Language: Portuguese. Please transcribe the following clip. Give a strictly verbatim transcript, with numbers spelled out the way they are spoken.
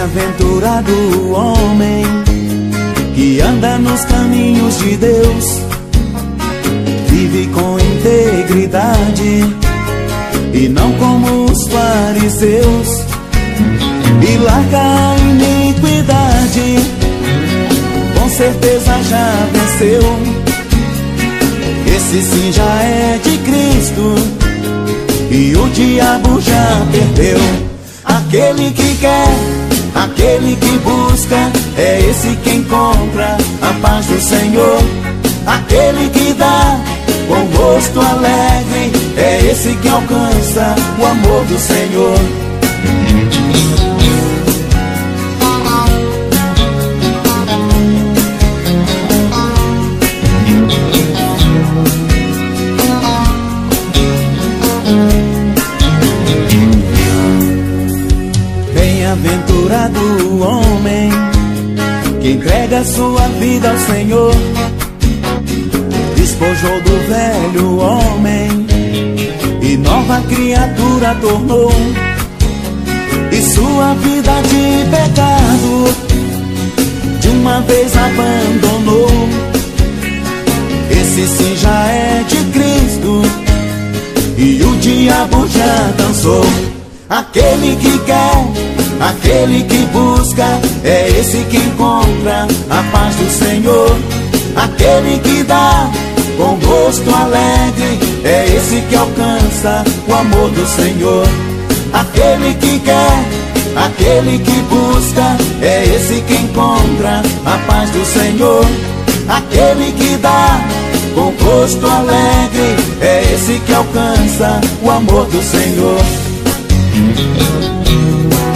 Bem-aventurado o homem que anda nos caminhos de Deus, vive com integridade e não como os fariseus, e larga a iniquidade, com certeza já venceu. Esse sim já é de Cristo e o diabo já perdeu. Aquele que quer, aquele que busca, é esse que encontra a paz do Senhor. Aquele que dá com rosto alegre, é esse que alcança o amor do Senhor. Bem-aventurado o homem que entrega sua vida ao Senhor, despojou do velho homem e nova criatura tornou, e sua vida de pecado de uma vez abandonou. Esse sim já é de Cristo e o diabo já dançou. Aquele que quer, aquele que busca, é esse que encontra a paz do Senhor. Aquele que dá com rosto alegre, é esse que alcança o amor do Senhor. Aquele que quer, aquele que busca, é esse que encontra a paz do Senhor. Aquele que dá com rosto alegre, é esse que alcança o amor do Senhor.